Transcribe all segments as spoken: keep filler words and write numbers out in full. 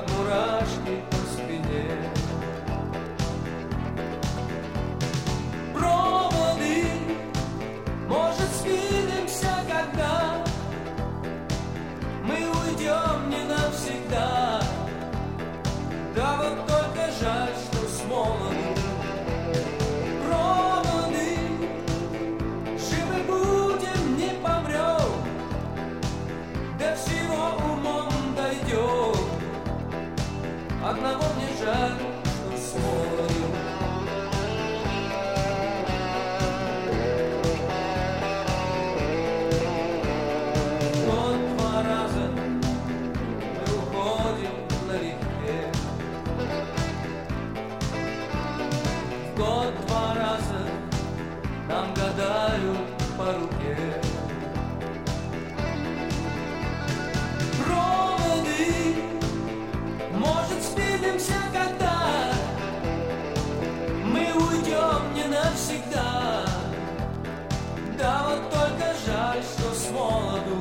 как мурашки по спине. Проводы, может, свидимся, когда мы уйдем не навсегда. Да вот только жаль, что с молоду. Проводы, живы будем, не помрем, до всего умом дойдем. Одного мне жаль, что с молоду. Год два раза мы уходим налегке. В год два раза нам гадают по руке. Проводы, может, спилимся, когда мы уйдем не навсегда. Да вот только жаль, что с молоду.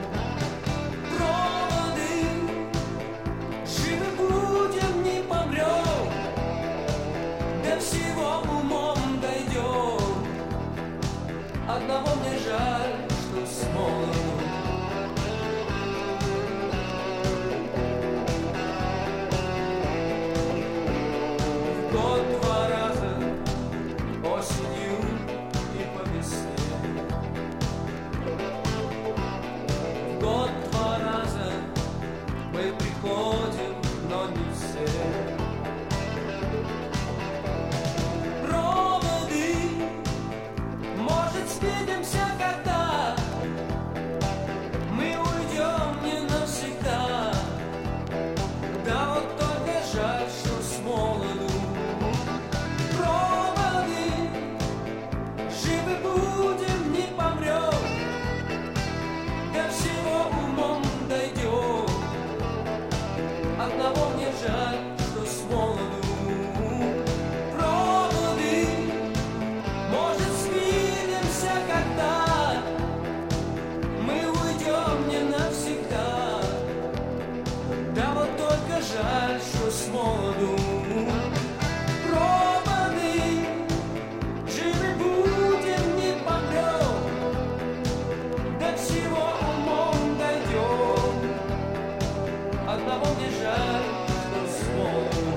Проводы, живы будем, не помрем, до всего умом дойдем. Одного мне жаль, что с молоду. Год два раза осенью и по весне. Год два раза мы приходим, но не все. Проводы, может, свидимся, когда мы уйдем не навсегда. Да вот только жаль, что с молоду. Проводы, живы будем, не помрем, до всего умом дойдем. Одного мне жаль, что с молоду. Проводы, может, свидимся, когда мы уйдем не навсегда. Да вот только жаль, что с молоду. Проводы, живы будем, не помрем, до всего умом дойдем. Одного мне жаль, что с молоду.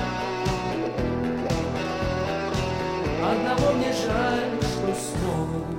Одного мне жаль, что с молоду.